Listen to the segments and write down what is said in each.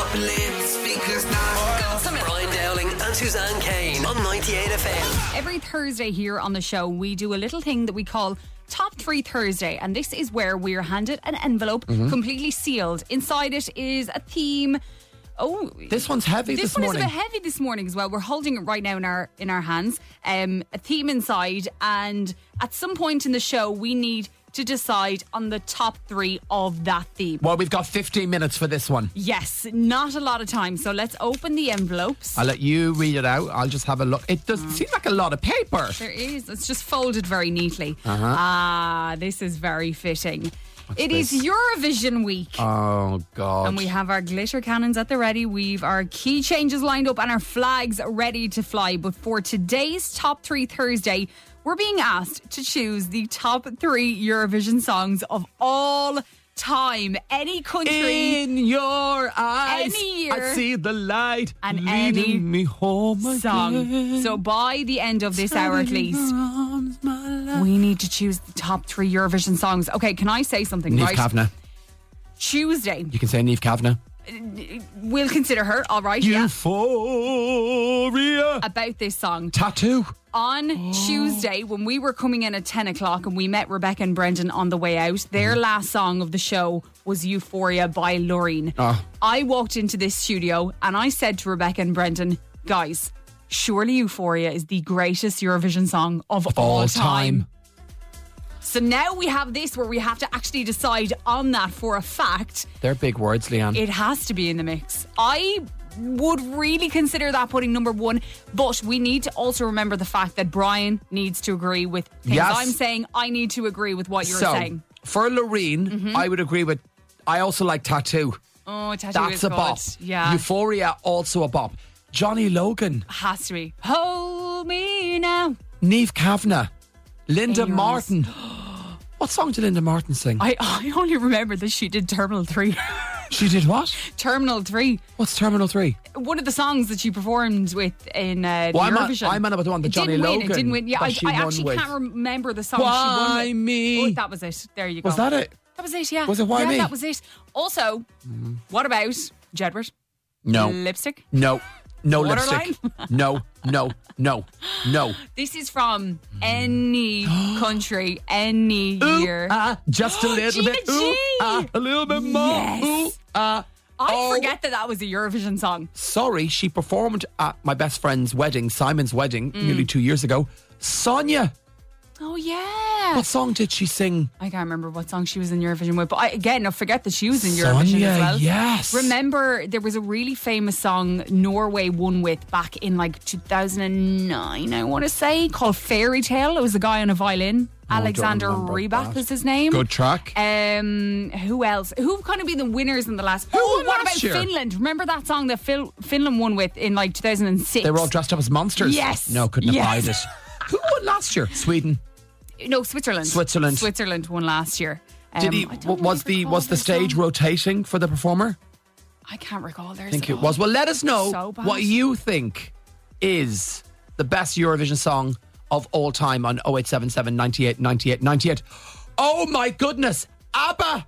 Bubbling speakers now. Got some Brian Dowling and Suzanne Kane on 98 FM. Every Thursday here on the show, we do a little thing that we call Top 3 Thursday, and this is where we're handed an envelope completely sealed. Inside it is a theme. Oh, this one's heavy this morning. This one is a bit heavy this morning as well. We're holding it right now in our hands. A theme inside, and at some point in the show, we need to decide on the top 3 of that theme. Well, we've got 15 minutes for this one. Yes, not a lot of time. So let's open the envelopes. I'll let you read it out. I'll just have a look. It does seem like a lot of paper. There is. It's just folded very neatly. This is very fitting. It is Eurovision week. Oh, God. And we have our glitter cannons at the ready. We've our key changes lined up and our flags ready to fly. But for today's Top 3 Thursday, we're being asked to choose the top 3 Eurovision songs of all time. Any country. In your eyes, any year, I see the light and leading any me home song. again. So by the end of this hour at least, we need to choose the top 3 Eurovision songs. Okay, can I say something? Niamh right? Kavanagh. Tuesday. You can say Niamh Kavanagh. We'll consider her, all right? Euphoria. About this song. Tattoo. On Tuesday, when we were coming in at 10 o'clock and we met Rebecca and Brendan on the way out, their last song of the show was Euphoria by Loreen. I walked into this studio and I said to Rebecca and Brendan, guys, surely Euphoria is the greatest Eurovision song of all time. So now we have this where we have to actually decide on that for a fact. They're big words, Leanne. It has to be in the mix. I would really consider that putting number 1, but we need to also remember the fact that Brian needs to agree with things I'm saying. I need to agree with what you're saying. For Loreen, I would agree with. I also like Tattoo. Oh, Tattoo That's is a good. bop. Yeah. Euphoria, also a bop. Johnny Logan. Has to be. Hold me now. Niamh Kavanagh. Linda Yours. Martin. What song did Linda Martin sing? I only remember that she did Terminal 3. She did what? Terminal 3. What's Terminal 3? One of the songs that she performed with in Eurovision. I'm on about the one that It Johnny didn't win, Logan. It didn't win. Yeah, I actually can't remember the song she won with. Me? Oh, that was it. There you go. Was that it? That was it, yeah. Was it Why Me? That was it. Also, what about Jedward? No. Lipstick? No. No Waterline? lipstick. No. This is from any country, any year. Just a little bit. Gina G. A little bit more. Yes. I forget that was a Eurovision song. Sorry, she performed at my best friend's wedding, Simon's wedding, nearly 2 years ago. Sonia. Oh, yeah. What song did she sing? I can't remember what song she was in Eurovision with, but I forget that she was in Eurovision Sonia, as well. yes. Remember, there was a really famous song Norway won with back in like 2009, I want to say, called Fairy Tale. It was a guy on a violin. Alexander Rybak is his name. Good track. Who else? Who've kind of been the winners in the last... Who won what last about year? Finland? Remember that song that Finland won with in like 2006? They were all dressed up as monsters. Yes. No, couldn't abide it. Who won last year? Sweden. No, Switzerland. Switzerland won last year. Did he? Was the stage rotating for the performer? I can't recall. I think it was. Well, let us know what you think is the best Eurovision song of all time on 0877 98 98 98. Oh my goodness, ABBA!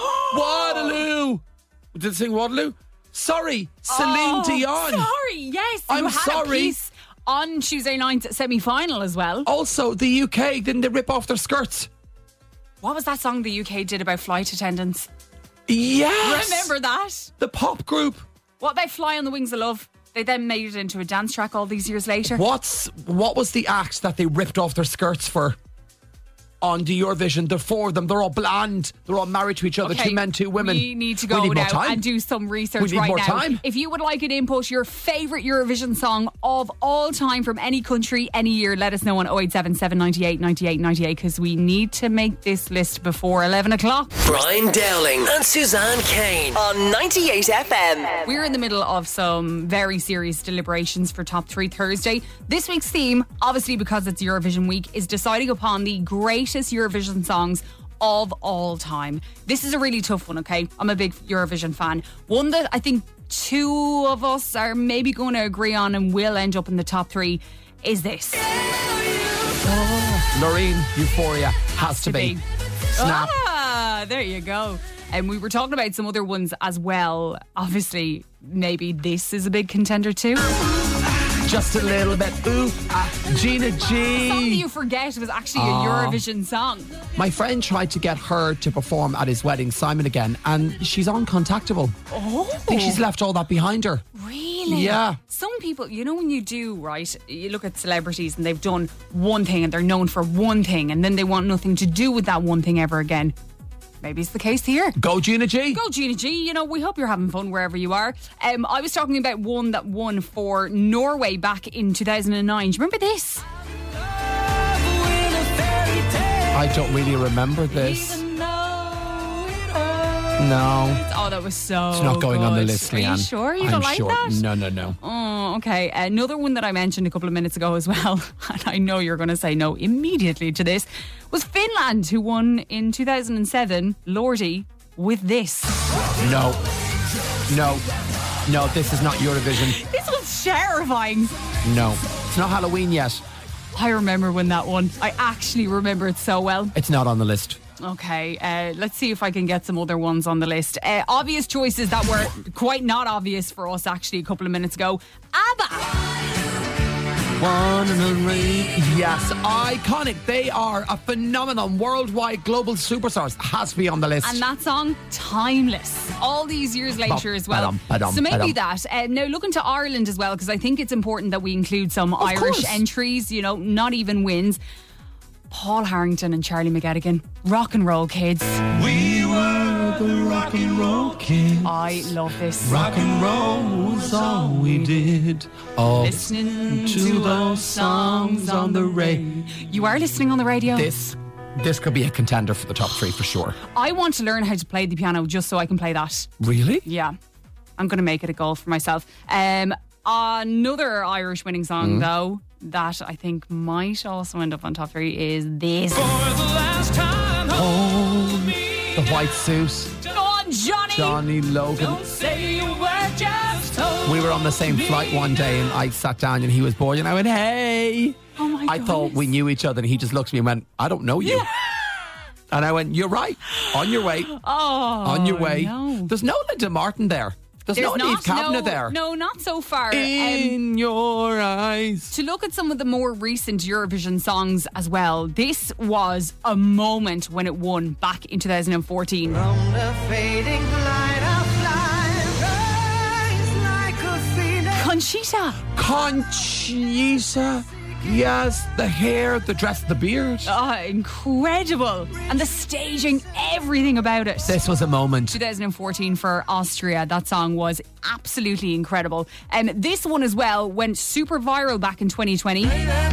Waterloo! Did they sing Waterloo? Sorry, Celine Dion. Sorry, yes. I'm you had sorry. A piece on Tuesday night's semi-final as well. Also, the UK, didn't they rip off their skirts? What was that song the UK did about flight attendants? Yes! Remember that? The pop group. What about Fly on the Wings of Love? They then made it into a dance track all these years later. What was the act that they ripped off their skirts for? On the Eurovision, the 4 of them, they're all blonde. They're all married to each other. Okay, 2 men, 2 women. We need to go now and do some research we need right more now. Time. If you would like an input, your favourite Eurovision song of all time from any country, any year, let us know on 0877 98 98 98 because we need to make this list before 11 o'clock. Brian Dowling and Suzanne Kane on 98 FM. We're in the middle of some very serious deliberations for Top 3 Thursday. This week's theme, obviously because it's Eurovision week, is deciding upon the greatest Eurovision songs of all time. This is a really tough one, okay? I'm a big Eurovision fan. One that I think 2 of us are maybe going to agree on and will end up in the top 3 is this. Loreen, Euphoria has to be. Snap. there you go. And we were talking about some other ones as well. Obviously, maybe this is a big contender too. Just a little bit. Ooh, Gina G. The song that you forget was actually a Eurovision song. My friend tried to get her to perform at his wedding, Simon again, and she's uncontactable. Oh. I think she's left all that behind her. Really? Yeah. Some people, you know, when you do, right, you look at celebrities and they've done one thing and they're known for one thing and then they want nothing to do with that one thing ever again. Maybe it's the case here. Go Gina G. Go Gina G. You know, we hope you're having fun wherever you are. I was talking about one that won for Norway back in 2009. Do you remember this? I don't really remember this. No. Oh, that was so It's not going good. on the list, Leanne. Are you sure? You I'm don't like sure. that? No. Oh, okay. Another one that I mentioned a couple of minutes ago as well, and I know you're going to say no immediately to this, was Finland, who won in 2007, Lordi, with this. No, this is not Eurovision. This was terrifying. No, it's not Halloween yet. I remember when that one. I actually remember it so well. It's not on the list. Okay, let's see if I can get some other ones on the list. Obvious choices that were quite not obvious for us actually a couple of minutes ago. ABBA. Yes, iconic. They are a phenomenon, worldwide, global superstars. Has to be on the list. And that song, timeless. All these years later as well. So maybe that. Now looking to Ireland as well, because I think it's important that we include some Irish entries, you know, not even wins. Paul Harrington and Charlie McGettigan. Rock and roll kids. We were the rock and roll kids. I love this. Rock and roll was all we did. Oh, listening to those songs on the radio. You are listening on the radio? This could be a contender for the top 3 for sure. I want to learn how to play the piano just so I can play that. Really? Yeah. I'm going to make it a goal for myself. Another Irish winning song, though, that I think might also end up on top 3 is this. For the last time, hold me. The white suit. Go on, Johnny. Johnny Logan. Don't say a word, just hold We were on the same flight one day and I sat down and he was bored and I went, hey. Oh my I thought we knew each other and he just looked at me and went, I don't know you. Yeah. And I went, you're right. On your way. Oh, on your way. No. There's no Linda Martin there. There's no Niamh Kavanagh there. No, not so far. In your eyes. To look at some of the more recent Eurovision songs as well, this was a moment when it won back in 2014. From the fading light of life, like a phoenix. Conchita. Yes, the hair, the dress, the beard. Oh, incredible. And the staging, everything about it. This was a moment. 2014 for Austria. That song was absolutely incredible. This one as well went super viral back in 2020.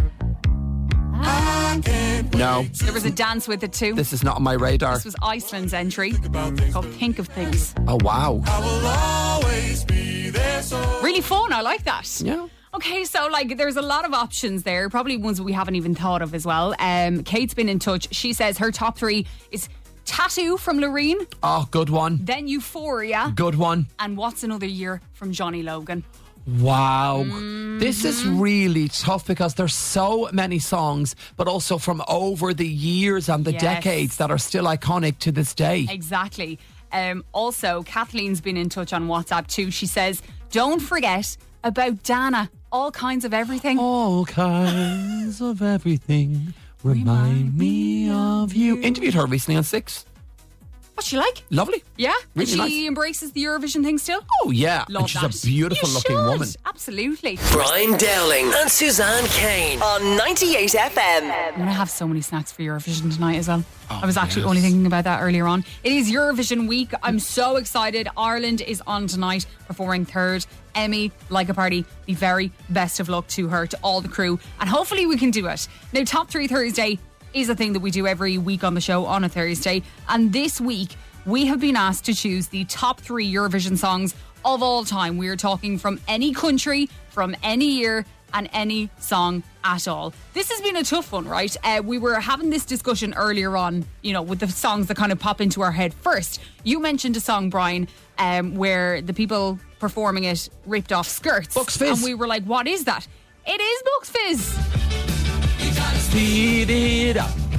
No. There was a dance with it too. This is not on my radar. This was Iceland's entry called Think of Things. Oh, wow. I will always be there, so really fun. I like that. Yeah. Okay, so there's a lot of options there, probably ones that we haven't even thought of as well. Kate's been in touch. She says her top 3 is Tattoo from Loreen. Oh, good one. Then Euphoria. Good one. And What's Another Year from Johnny Logan. Wow. This is really tough because there's so many songs, but also from over the years and the decades that are still iconic to this day. Exactly. Also, Kathleen's been in touch on WhatsApp too. She says, don't forget about Dana. All kinds of everything. All kinds of everything remind me of you. Interviewed her recently on 6. What's she like? Lovely. Yeah? Really and nice. she embraces the Eurovision thing still? Oh, yeah. Love and she's that. a beautiful looking woman. Absolutely. Brian Dowling and Suzanne Kane on 98 FM. I'm going to have so many snacks for Eurovision tonight as well. Oh, I was actually only thinking about that earlier on. It is Eurovision week. I'm so excited. Ireland is on tonight, performing third. Emmy, like a party, the very best of luck to her, to all the crew. And hopefully we can do it. Now, Top 3 Thursday is a thing that we do every week on the show on a Thursday. And this week, we have been asked to choose the top 3 Eurovision songs of all time. We are talking from any country, from any year, and any song at all. This has been a tough one, right? We were having this discussion earlier on, you know, with the songs that kind of pop into our head first. You mentioned a song, Brian, where the people performing it ripped off skirts. Bucks Fizz. And we were like, what is that? It is Bucks Fizz. You gotta speed it up.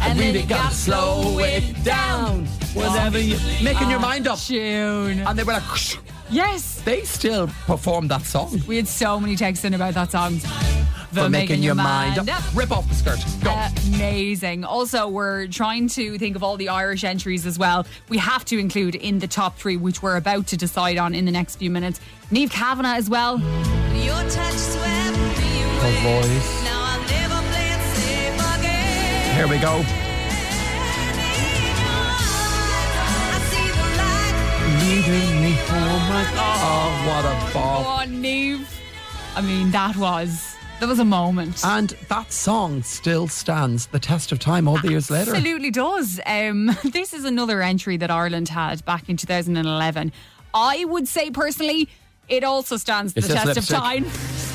And really then you gotta slow it down. Whenever you're making your mind up. Tune. And they were like, Yes. they still performed that song. We had so many texts in about that song. For making your mind up. Rip off the skirt. Go. Amazing. Also, we're trying to think of all the Irish entries as well. We have to include in the top 3, which we're about to decide on in the next few minutes. Niamh Kavanagh as well. Your touch swept me Her away. voice. Now I'll never play it safe again. Here we go. I see the light. Leaving me for my... Oh, what a ball. Oh, Niamh. I mean, that was a moment. And that song still stands the test of time all the years later. Absolutely does. This is another entry that Ireland had back in 2011. I would say personally, it also stands the It's just test of lipstick. time.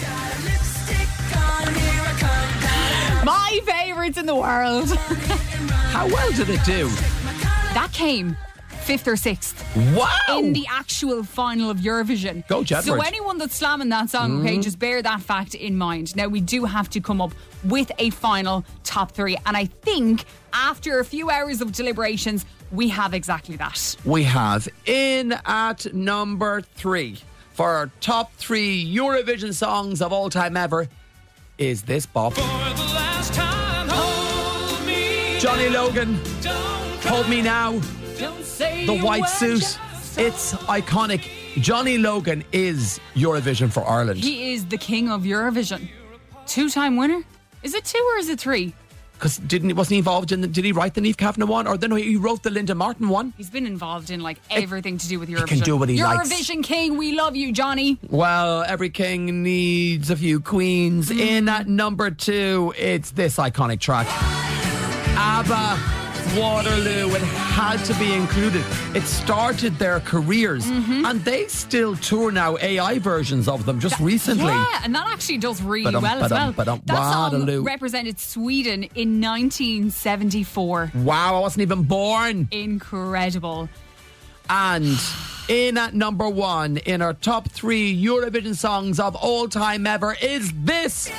My favourites in the world. How well did it do? That came 5th or 6th. Wow! In the actual final of Eurovision. Go Jedward. So anyone that's slamming that song, okay, just bear that fact in mind. Now, we do have to come up with a final top 3. And I think after a few hours of deliberations, we have exactly that. We have in at number 3 for our top 3 Eurovision songs of all time ever is this bop. For the last time, hold me. Johnny Logan, Hold Me Now. Don't say The you white were suit. just It's iconic. Johnny Logan is Eurovision for Ireland. He is the king of Eurovision. 2-time winner? Is it 2 or is it 3? Because wasn't he involved in did he write the Niamh Kavanagh one? Or then he wrote the Linda Martin one? He's been involved in like everything to do with Eurovision. can do what he likes. Eurovision king, we love you, Johnny. Well, every king needs a few queens. In at number 2, it's this iconic track. ABBA, Waterloo. It had to be included. It started their careers and they still tour now AI versions of them just recently. Yeah, and that actually does really Ba-dum, well as well. ba-dum, That Waterloo. song represented Sweden in 1974. Wow, I wasn't even born. Incredible. And in at number 1 in our top 3 Eurovision songs of all time ever is this.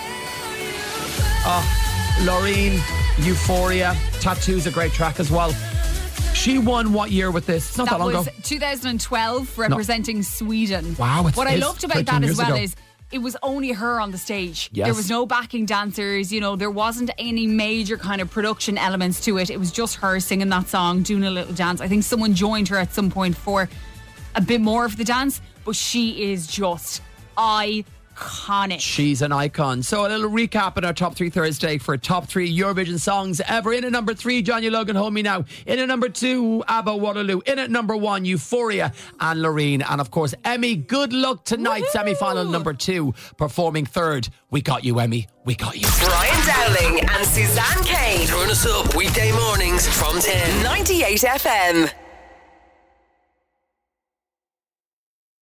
Loreen, Euphoria. Tattoo's a great track as well. She won what year with this? It's not that long was ago. 2012, representing Sweden. Wow, it's what I this, loved about 13 that as years well ago. is it was only her on the stage. Yes. There was no backing dancers, there wasn't any major kind of production elements to it. It was just her singing that song, doing a little dance. I think someone joined her at some point for a bit more of the dance, but she is just iconic. She's an icon. So a little recap in our top 3 Thursday for top 3 Eurovision songs ever. In at number 3, Johnny Logan, Hold Me Now. In at number 2, ABBA, Waterloo. In at number 1, Euphoria and Loreen. And of course, Emmy, good luck tonight. Woohoo! Semi-final number 2, performing third. We got you, Emmy. We got you. Brian Dowling and Suzanne Kane. Turn us up weekday mornings from 10. 98 FM.